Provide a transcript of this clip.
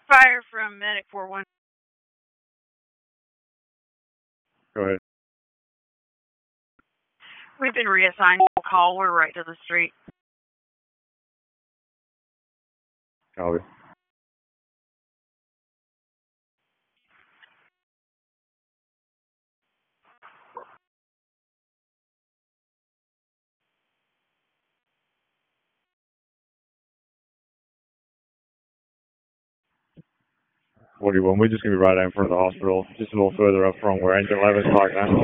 Fire from Medic 4-1. Go ahead. We've been reassigned. Call. We're right to the street. Copy. What do you want? We're just going to be right out in front of the hospital, just a little further up front where engine 11's parked now.